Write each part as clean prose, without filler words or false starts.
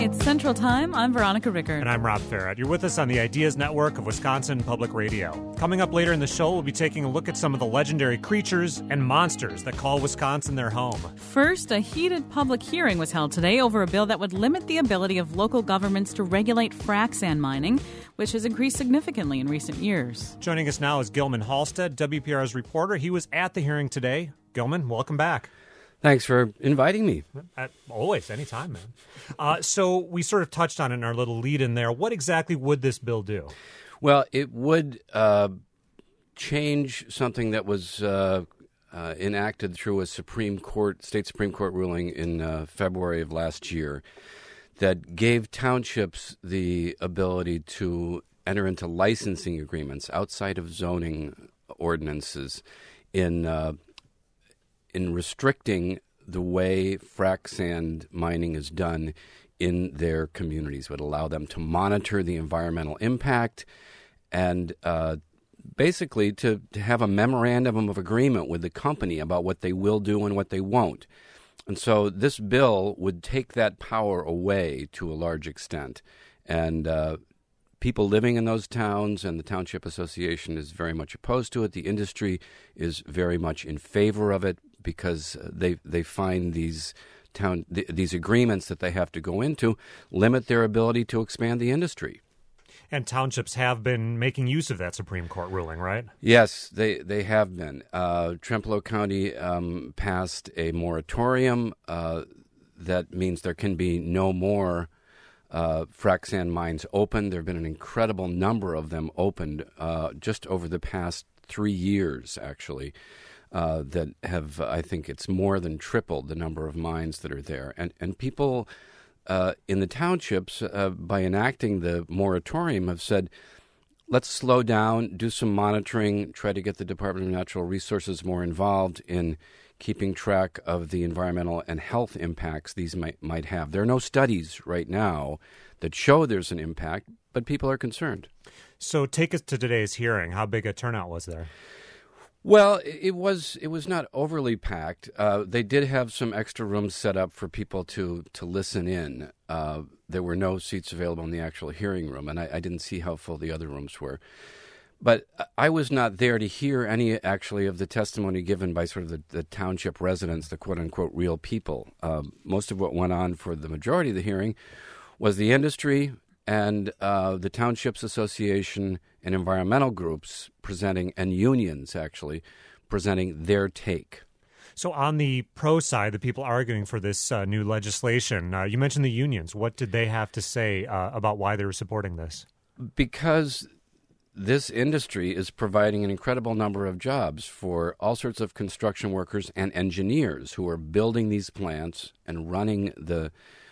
It's Central Time. I'm Veronica Rickard. And I'm Rob Farrett. You're with us on the Ideas Network of Wisconsin Public Radio. Coming up later in the show, we'll be taking a look at some of the legendary creatures and monsters that call Wisconsin their home. First, a heated public hearing was held today over a bill that would limit the ability of local governments to regulate frac sand mining, which has increased significantly in recent years. Joining us now is Gilman Halstead, WPR's reporter. He was at the hearing today. Gilman, welcome back. Thanks for inviting me. Always, anytime, man. So we sort of touched on it in our little lead in there. What exactly would this bill do? Well, it would change something that was enacted through a state Supreme Court ruling in February of last year that gave townships the ability to enter into licensing agreements outside of zoning ordinances in restricting the way frac sand mining is done in their communities, would allow them to monitor the environmental impact and basically to have a memorandum of agreement with the company about what they will do and what they won't. And so this bill would take that power away to a large extent. And people living in those towns and the Township Association is very much opposed to it. The industry is very much in favor of it because they find these agreements that they have to go into limit their ability to expand the industry. And townships have been making use of that Supreme Court ruling, right? Yes, they have been. Trempealeau County passed a moratorium that means there can be no more frac sand mines opened. There have been an incredible number of them opened just over the past 3 years, actually, that have, I think it's more than tripled the number of mines that are there. And people in the townships, by enacting the moratorium, have said, let's slow down, do some monitoring, try to get the Department of Natural Resources more involved in keeping track of the environmental and health impacts these might have. There are no studies right now that show there's an impact, but people are concerned. So take us to today's hearing. How big a turnout was there? Well, it was not overly packed. They did have some extra rooms set up for people to listen in. There were no seats available in the actual hearing room, and I didn't see how full the other rooms were. But I was not there to hear any, actually, of the testimony given by sort of the township residents, the quote-unquote real people. Most of what went on for the majority of the hearing was the industry and the Townships Association and environmental groups presenting, and unions, actually, presenting their take. So on the pro side, the people arguing for this new legislation, you mentioned the unions. What did they have to say about why they were supporting this? Because this industry is providing an incredible number of jobs for all sorts of construction workers and engineers who are building these plants and running them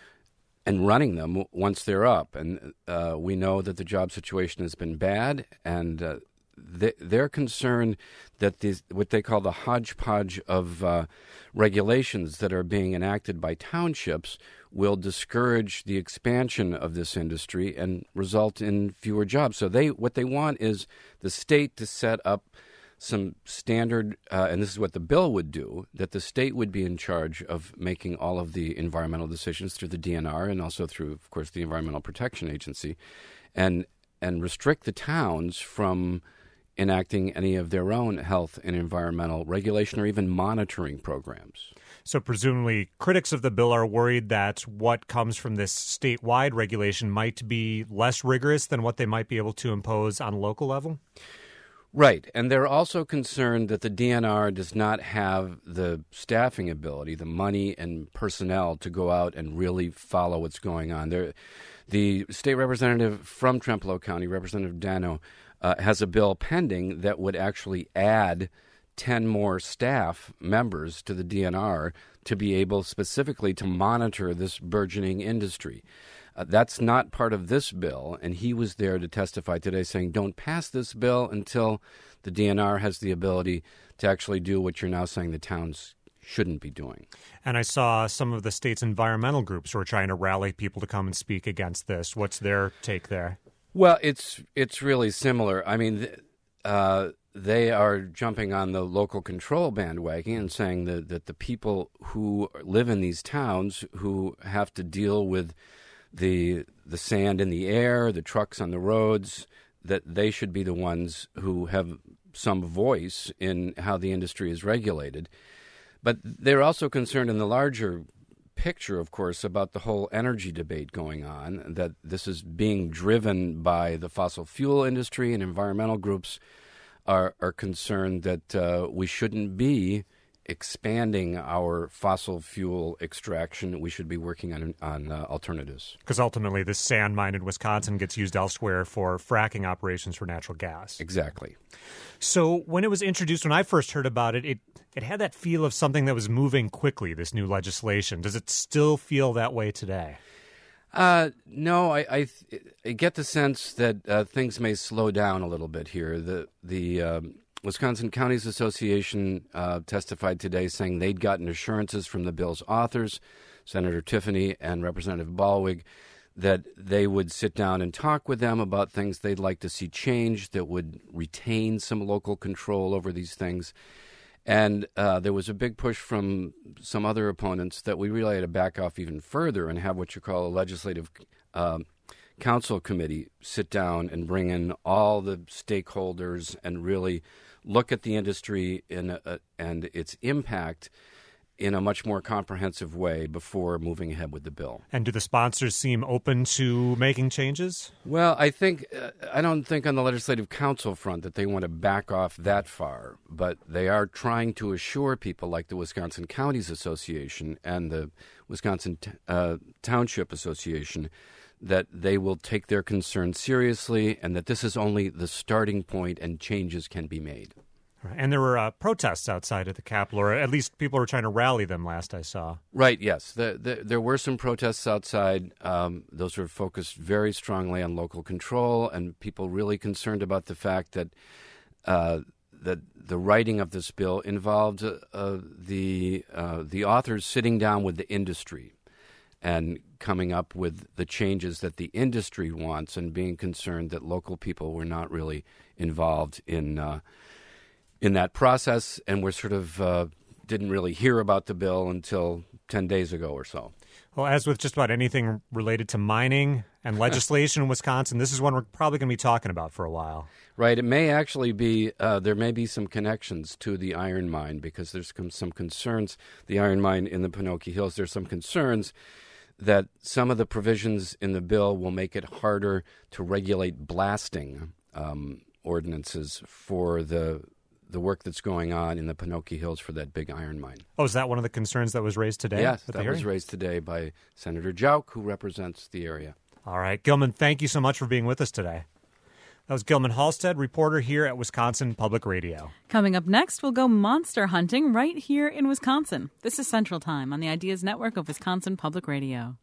once they're up. And we know that the job situation has been bad, and they're concerned that what they call the hodgepodge of regulations that are being enacted by townships will discourage the expansion of this industry and result in fewer jobs. So what they want is the state to set up some standard, and this is what the bill would do, that the state would be in charge of making all of the environmental decisions through the DNR and also through, of course, the Environmental Protection Agency, and restrict the towns from enacting any of their own health and environmental regulation or even monitoring programs. So presumably critics of the bill are worried that what comes from this statewide regulation might be less rigorous than what they might be able to impose on a local level? Right, and they're also concerned that the DNR does not have the staffing ability, the money and personnel to go out and really follow what's going on. The state representative from Trempealeau County, Representative Dano, has a bill pending that would actually add 10 more staff members to the DNR to be able specifically to monitor this burgeoning industry. That's not part of this bill, and he was there to testify today saying don't pass this bill until the DNR has the ability to actually do what you're now saying the towns shouldn't be doing. And I saw some of the state's environmental groups who are trying to rally people to come and speak against this. What's their take there? Well, it's really similar. I mean, they are jumping on the local control bandwagon and saying that the people who live in these towns who have to deal with the sand in the air, the trucks on the roads, that they should be the ones who have some voice in how the industry is regulated. But they're also concerned in the larger picture, of course, about the whole energy debate going on, that this is being driven by the fossil fuel industry, and environmental groups are concerned that we shouldn't be expanding our fossil fuel extraction. We should be working on alternatives. Because ultimately this sand mine in Wisconsin gets used elsewhere for fracking operations for natural gas. Exactly. So when it was introduced, when I first heard about it, it had that feel of something that was moving quickly, this new legislation. Does it still feel that way today? No, I get the sense that things may slow down a little bit here. The Wisconsin Counties Association testified today saying they'd gotten assurances from the bill's authors, Senator Tiffany and Representative Ballweg, that they would sit down and talk with them about things they'd like to see changed that would retain some local control over these things. And there was a big push from some other opponents that we really had to back off even further and have what you call a legislative council committee sit down and bring in all the stakeholders and really look at the industry and its impact in a much more comprehensive way before moving ahead with the bill. And do the sponsors seem open to making changes? Well, I don't think on the legislative council front that they want to back off that far, but they are trying to assure people like the Wisconsin Counties Association and the Wisconsin Township Association that they will take their concerns seriously and that this is only the starting point and changes can be made. And there were protests outside of the Capitol, or at least people were trying to rally them last I saw. Right, yes. There were some protests outside. Those were focused very strongly on local control and people really concerned about the fact that the writing of this bill involved the authors sitting down with the industry and coming up with the changes that the industry wants and being concerned that local people were not really involved in that process and were sort of didn't really hear about the bill until 10 days ago or so. Well, as with just about anything related to mining and legislation in Wisconsin, this is one we're probably going to be talking about for a while. Right. It may actually be, there may be some connections to the iron mine because there's some concerns, the iron mine in the Pinocchio Hills, there's some concerns that some of the provisions in the bill will make it harder to regulate blasting ordinances for the work that's going on in the Pinocchio Hills for that big iron mine. Oh, is that one of the concerns that was raised today? Yes, that was raised today by Senator Jauch, who represents the area. All right. Gilman, thank you so much for being with us today. That was Gilman Halstead, reporter here at Wisconsin Public Radio. Coming up next, we'll go monster hunting right here in Wisconsin. This is Central Time on the Ideas Network of Wisconsin Public Radio.